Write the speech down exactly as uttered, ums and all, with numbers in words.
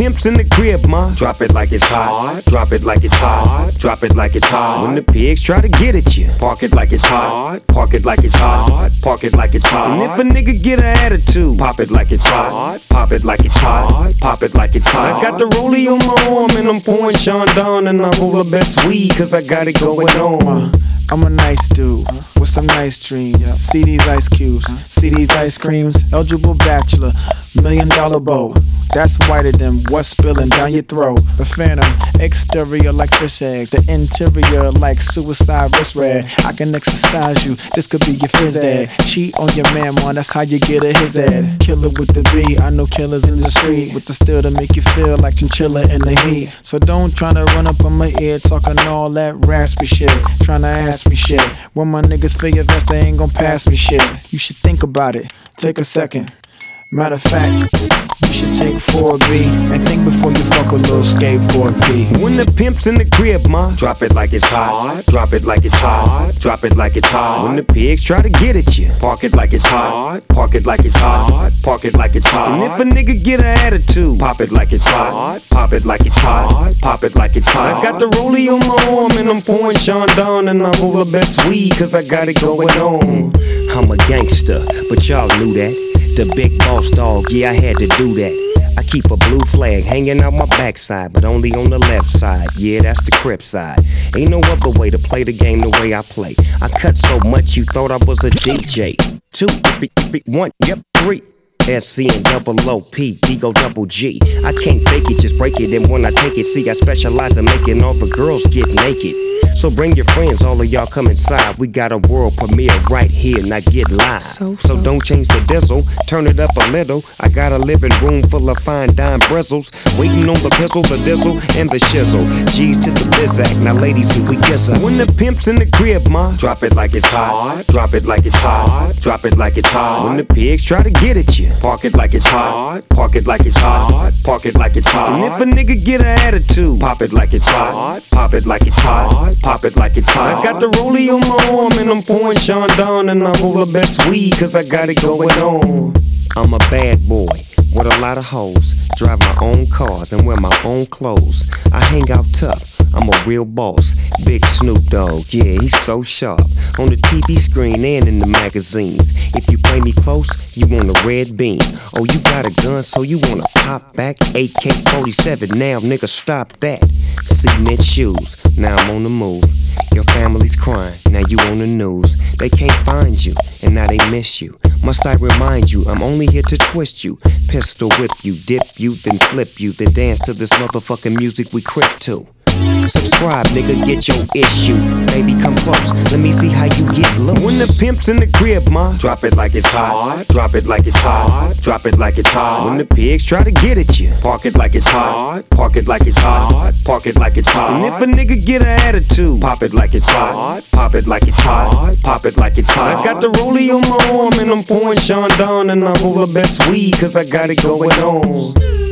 pimp's in the crib, ma, drop it like it's hot. Drop it like it's hot. Drop it like it's hot. When the pigs try to get at you, park it like it's hot. Park it like it's hot. Park it like it's hot. And if a nigga get an attitude, pop it like it's hot. Pop it like it's hot. Pop it like it's hot. I got the rollie on my arm and I'm pouring Sean Don, and I roll the best weed cause I got it going on. I'm a nice dude with some nice dreams. See these ice cubes, see these ice creams. Eligible bachelor, million dollar bow. That's whiter than what's spilling down your throat. The phantom, exterior like fish eggs, the interior like suicide wrist red. I can exercise you, this could be your phys ed. Cheat on your man, man, that's how you get a his ed. Killer with the B, I know killers in the street with the steel to make you feel like chinchilla in the heat. So don't tryna run up on my ear talking all that raspy shit, tryna ask me shit. When my niggas feel your vest, they ain't gon' pass me shit. You should think about it, take a second. Matter of fact, you should take four B and think before you fuck a little skateboard P. When the pimp's in the crib, ma, drop it like it's hot. Drop it like it's hot. Drop it like it's hot. When the pigs try to get at you, park it like it's hot. Park it like it's hot. Park it like it's hot. And if a nigga get an attitude, pop it like it's hot. Pop it like it's hot. Pop it like it's hot. I got the rollie on my arm and I'm pouring Sean Don, and I roll the best weed cause I got it going on. I'm a gangster, but y'all knew that. The big boss dog, yeah, I had to do that. I keep a blue flag hanging out my backside, but only on the left side. Yeah, that's the Crip side. Ain't no other way to play the game the way I play. I cut so much you thought I was a D J. Two, one, yep, three. S C and double O P, D go double G. I can't fake it, just break it. And when I take it, see, I specialize in making all the girls get naked. So bring your friends, all of y'all come inside. We got a world premiere right here, now get live. So, so. so don't change the diesel, turn it up a little. I got a living room full of fine dime bristles, waiting on the pistol, the diesel, and the shizzle. G's to the bizac, now ladies, here we kiss her. When the pimp's in the crib, ma, drop it like it's hot. Drop it like it's hot. Drop it like it's hot. When the pigs try to get at you, park it like it's hot. Park it like it's hot. Park it like it's hot. And if a nigga get an attitude, pop it like it's hot. Pop it like it's hot. Pop it like it's hot. I got the rollie on my arm and I'm pouring Sean Don, and I roll the best weed cause I got it going on. I'm a bad boy with a lot of hoes, drive my own cars and wear my own clothes. I hang out tough, I'm a real boss. Big Snoop Dogg, yeah, he's so sharp. On the T V screen and in the magazines. If you play me close, you want a red beam. Oh, you got a gun, so you wanna pop back? A K forty-seven, now nigga stop that. Cement shoes, now I'm on the move. Your family's crying, now you on the news. They can't find you, and now they miss you. Must I remind you, I'm only here to twist you. Pistol whip you, dip you, then flip you. Then dance to this motherfucking music we crip to. Subscribe, nigga, get your issue. Baby, come close, let me see how you get loose. When the pimp's in the crib, ma, drop it like it's hot. Drop it like it's hot. Drop it like it's hot. When the pigs try to get at you, park it like it's hot. Park it like it's hot. Park it like it's hot. And if a nigga get an attitude, pop it like it's hot. Pop it like it's hot. Pop it like it's hot. I got the rollie on my arm and I'm pouring Sean Don, and I roll the best weed cause I got it going on.